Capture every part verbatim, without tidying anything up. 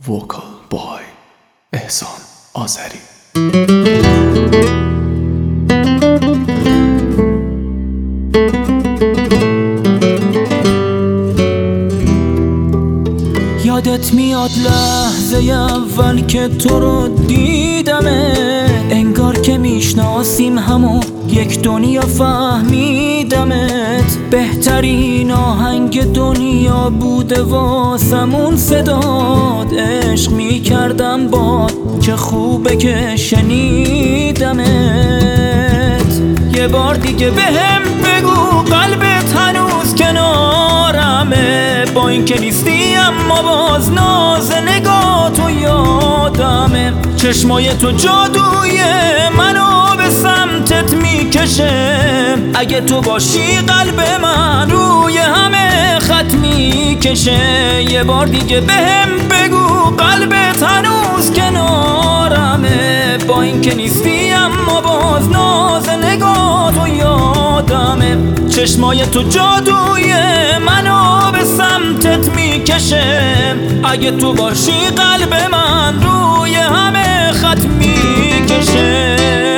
وکال بای احسان آذری. یادت میاد لحظه اول که تو رو دیدمه، انگار که میشناسیم همو یک دنیا فهمیدمت. بهترین آهنگ دنیا بوده واسمون صداد، عشق میکردم باد که خوبه که شنیدمت. یه بار دیگه بهم بگو قلبت هنوز کنارمه، با این که نیستی اما باز ناز نگاه تو یادمه. چشمای تو جادوی منو به سمتت میکشه، اگه تو باشی قلب من روی همه خط میکشه. یه بار دیگه بهم بگو قلبت هنوز کنارمه، با این که نیستی اما باز ناز نگاه تو یادمه. چشمای تو جادوی منو به سمتت میکشه، اگه تو باشی قلب من روی همه خط میکشه.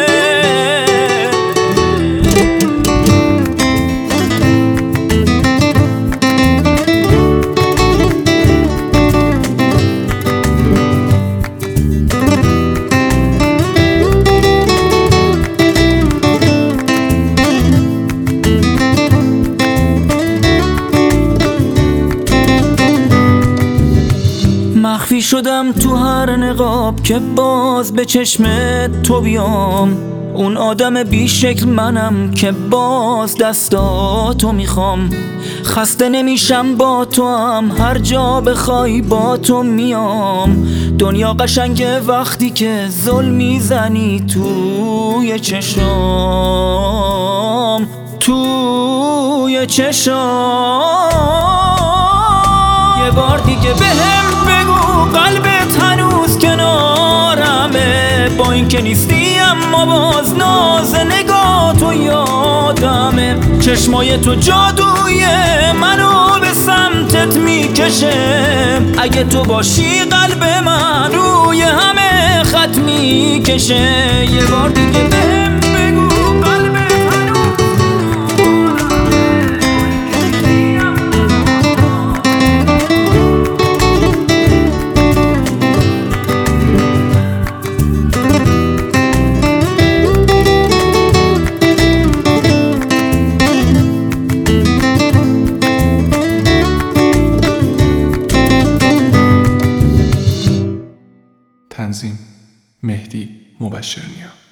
مخفی شدم تو هر نقاب که باز به چشم تو بیام، اون آدم بی شکل منم که باز دستاتو میخوام. خسته نمیشم با تو هم، هر جا بخوای با تو میام. دنیا قشنگه وقتی که زل میزنی توی چشام، توی چشام. یه بار دیگه بهم بگو قلبت هنوز کنارمه، با این که نیستی اما باز ناز نگاه تو یادمه. چشمای تو جادوی منو به سمتت میکشه، اگه تو باشی قلب من روی همه خط میکشه. یه بار دیگه بهم بگو قلبت هنوز تنظیم مهدی مبشرنیا.